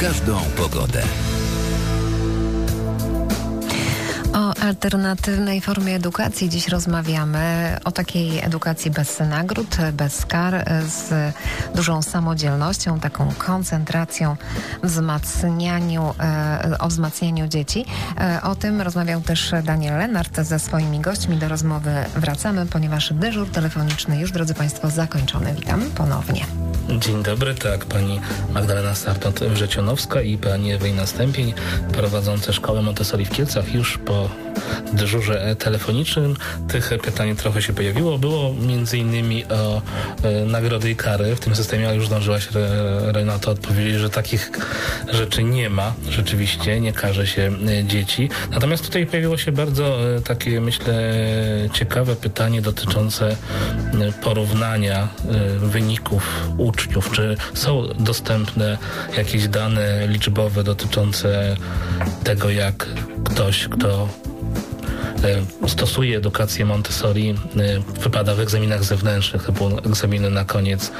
każdą pogodę. O alternatywnej formie edukacji dziś rozmawiamy, o takiej edukacji bez nagród, bez kar, z dużą samodzielnością, taką koncentracją, o wzmacnianiu dzieci. O tym rozmawiał też Daniel Lenart ze swoimi gośćmi. Do rozmowy wracamy, ponieważ dyżur telefoniczny już, drodzy Państwo, zakończony. Witam ponownie. Dzień dobry, tak, pani Magdalena Sartot-Wrzecionowska i pani Ewelina Stępień, prowadzące szkołę Montessori w Kielcach. Już po dyżurze telefonicznym tych pytań trochę się pojawiło. Było między innymi o nagrody i kary w tym systemie, ale już zdążyłaś, Renato, odpowiedzieć, że takich rzeczy nie ma. Rzeczywiście nie karze się dzieci. Natomiast tutaj pojawiło się bardzo takie, myślę, ciekawe pytanie dotyczące porównania wyników uczniów. Czy są dostępne jakieś dane liczbowe dotyczące tego, jak ktoś, kto stosuje edukację Montessori, wypada w egzaminach zewnętrznych, typu egzaminy na koniec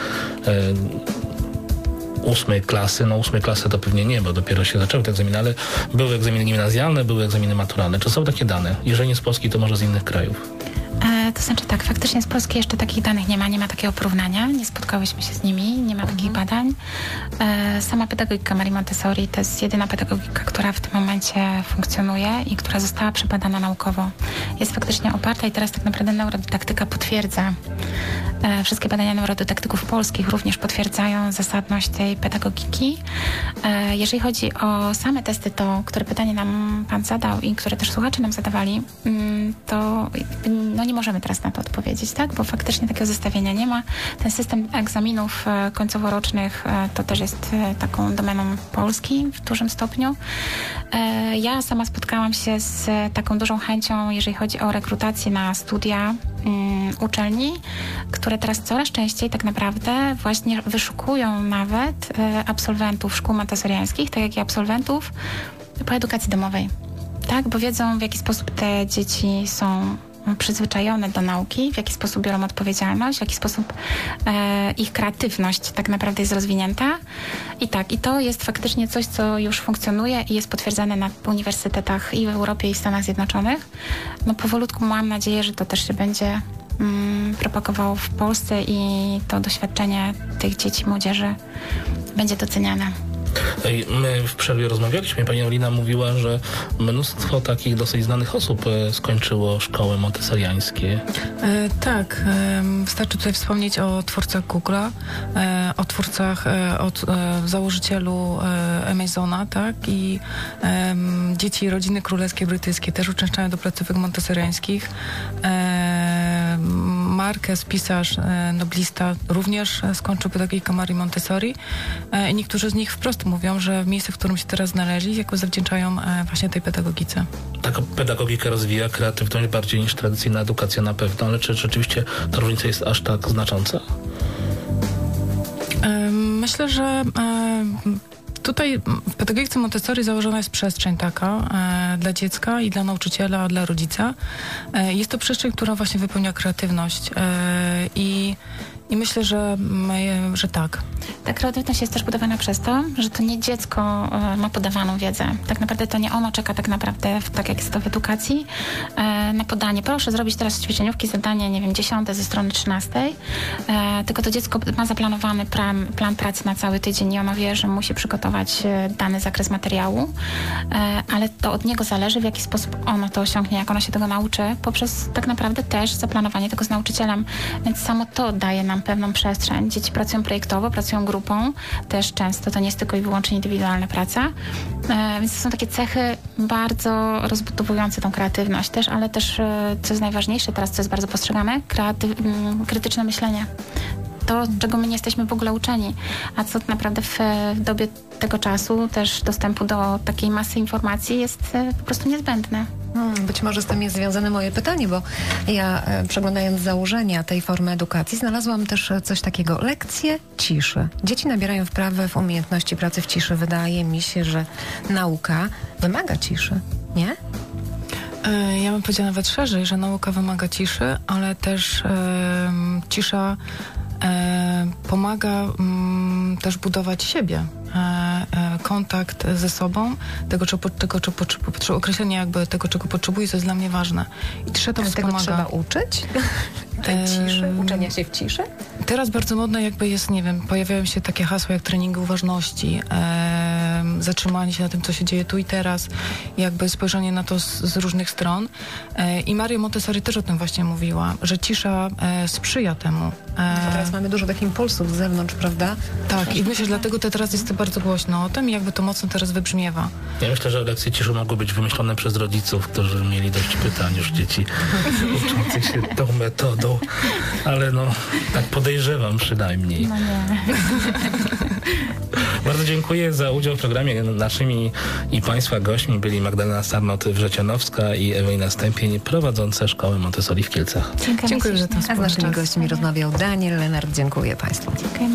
8 klasy. No 8 klasy to pewnie nie, bo dopiero się zaczęły te egzaminy, ale były egzaminy gimnazjalne, były egzaminy maturalne. Czy są takie dane? Jeżeli nie z Polski, to może z innych krajów? To znaczy tak, faktycznie z Polski jeszcze takich danych nie ma takiego porównania, nie spotkałyśmy się z nimi, nie ma takich badań. Sama pedagogika Marii Montessori to jest jedyna pedagogika, która w tym momencie funkcjonuje i która została przebadana naukowo. Jest faktycznie oparta i teraz tak naprawdę neurodydaktyka potwierdza. Wszystkie badania neurodydaktyków polskich również potwierdzają zasadność tej pedagogiki. Jeżeli chodzi o same testy, to które pytanie nam Pan zadał i które też słuchacze nam zadawali, to nie możemy teraz na to odpowiedzieć, tak? Bo faktycznie takiego zestawienia nie ma. Ten system egzaminów końcoworocznych to też jest taką domeną Polski w dużym stopniu. Ja sama spotkałam się z taką dużą chęcią, jeżeli chodzi o rekrutację na studia uczelni, które teraz coraz częściej tak naprawdę właśnie wyszukują nawet absolwentów szkół montessoriańskich, tak jak i absolwentów po edukacji domowej. Tak, bo wiedzą, w jaki sposób te dzieci są przyzwyczajone do nauki, w jaki sposób biorą odpowiedzialność, w jaki sposób ich kreatywność tak naprawdę jest rozwinięta. I to jest faktycznie coś, co już funkcjonuje i jest potwierdzane na uniwersytetach i w Europie, i w Stanach Zjednoczonych. No powolutku mam nadzieję, że to też się będzie propagowało w Polsce i to doświadczenie tych dzieci, młodzieży będzie doceniane. My w przerwie rozmawialiśmy, pani Ewelina mówiła, że mnóstwo takich dosyć znanych osób skończyło szkoły montessoriańskie. Tak, wystarczy tutaj wspomnieć o twórcach Google'a, o twórcach, o założycielu Amazona, tak, i dzieci rodziny królewskie brytyjskie też uczęszczają do placówek montessoriańskich. Marquez, pisarz, noblista, również skończył pedagogikę Marii Montessori i niektórzy z nich wprost mówią, że w miejscu, w którym się teraz znaleźli, jakby zawdzięczają właśnie tej pedagogice. Taka pedagogika rozwija kreatywność bardziej niż tradycyjna edukacja na pewno, ale czy rzeczywiście ta różnica jest aż tak znacząca? Myślę, że tutaj w pedagogice Montessori założona jest przestrzeń taka dla dziecka i dla nauczyciela, dla rodzica. Jest to przestrzeń, która właśnie wypełnia kreatywność i myślę, że tak. Ta kreatywność jest też budowana przez to, że to nie dziecko ma podawaną wiedzę. Tak naprawdę to nie ono czeka tak naprawdę, tak jak jest to w edukacji, na podanie. Proszę zrobić teraz ćwiczeniówki, zadanie, nie wiem, 10 ze strony 13. Tylko to dziecko ma zaplanowany plan pracy na cały tydzień i ono wie, że musi przygotować dany zakres materiału, ale to od niego zależy, w jaki sposób ono to osiągnie, jak ono się tego nauczy, poprzez tak naprawdę też zaplanowanie tego z nauczycielem. Więc samo to daje nam pewną przestrzeń. Dzieci pracują projektowo, pracują grupą, też często to nie jest tylko i wyłącznie indywidualna praca, więc to są takie cechy bardzo rozbudowujące tą kreatywność też, ale też, co jest najważniejsze teraz, co jest bardzo postrzegane, krytyczne myślenie. To, czego my nie jesteśmy w ogóle uczeni, a co naprawdę w dobie tego czasu też dostępu do takiej masy informacji jest po prostu niezbędne. Być może z tym jest związane moje pytanie, bo ja przeglądając założenia tej formy edukacji znalazłam też coś takiego. Lekcje ciszy. Dzieci nabierają wprawy w umiejętności pracy w ciszy. Wydaje mi się, że nauka wymaga ciszy, nie? Ja bym powiedziała nawet szerzej, że nauka wymaga ciszy, ale też cisza pomaga też budować siebie. kontakt ze sobą, określenie jakby tego, czego potrzebuje, to jest dla mnie ważne. I trzeba to Tego trzeba uczyć? Tej ciszy? Uczenia się w ciszy? Teraz bardzo modne jakby jest, nie wiem, pojawiają się takie hasła jak treningi uważności, zatrzymanie się na tym, co się dzieje tu i teraz, jakby spojrzenie na to z różnych stron. I Maria Montessori też o tym właśnie mówiła, że cisza sprzyja temu. Teraz mamy dużo takich impulsów z zewnątrz, prawda? Tak, i myślę, że dlatego teraz jest to bardzo głośno o tym i jakby to mocno teraz wybrzmiewa. Ja myślę, że lekcje ciszy mogły być wymyślone przez rodziców, którzy mieli dość pytań już dzieci uczących się tą metodą, ale no, tak podejrzewam przynajmniej. No nie. Bardzo dziękuję za udział w programie. Naszymi i Państwa gośćmi byli Magdalena Sarnot-Wrzecionowska i Ewelina Stępień, prowadzące szkołę Montessori w Kielcach. Dziękuję, że to A z naszymi gośćmi rozmawiał Daniel Lenart. Dziękuję Państwu. Dziękuję.